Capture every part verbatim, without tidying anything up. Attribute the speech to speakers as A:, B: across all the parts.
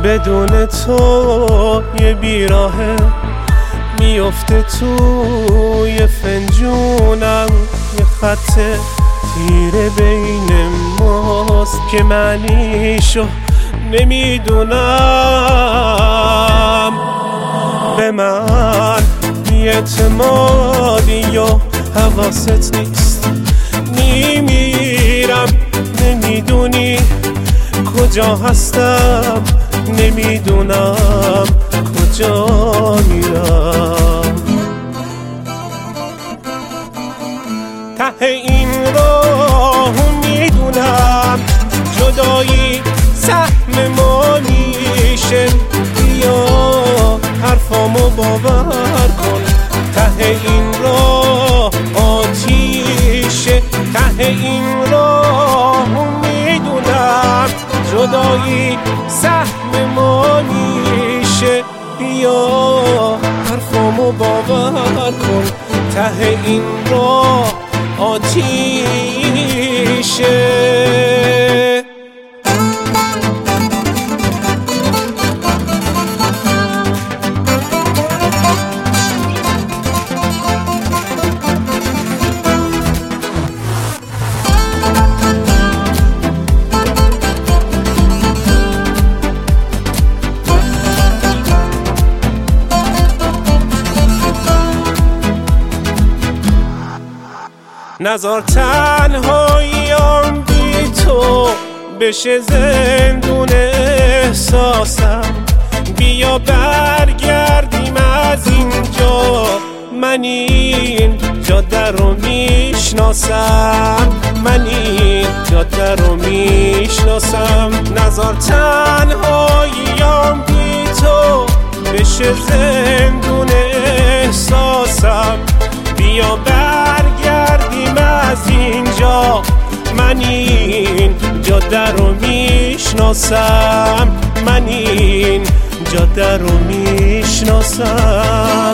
A: بدون تو یه بیراهه میفته توی فنجونم، یه خط تیره بین ماست که معنیشو نمیدونم. به من اعتمادی و حواست نیست، میمیرم نمیدونی کجا هستم، نمیدونم کجا میرم. ته این راه میدونم جدایی سهم ما میشه، بیا حرفامو باور کن. ته این راه آتیشه، ته این راه میدونم جدایی سهم ما میشه، بیا حرفامو باور کن. ته این راه آتیشه. نذار تنهاییام بی تو بشه زندون احساسم، بیا برگردیم از اینجا، من این جاده رو میشناسم، من این جاده رو میشناسم. نذار تنهاییام بی تو بشه زندون احساسم، بیا برگردیم از اینجا، من این جاده رو میشناسم، من این جاده رو میشناسم.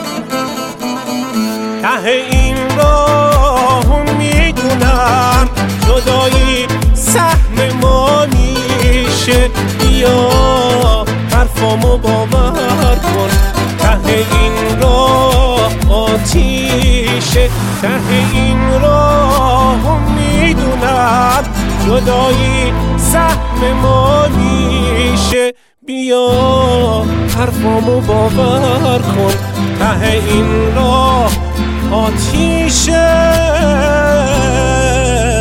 A: ته این راه میدونم جدایی سهم ما میشه، بیا حرفامو باور کن. ته این راه آتیشه، ته این راه میدونم جدایی سهم ما میشه، بیا حرفامو باور کن. ته این راه آتیشه.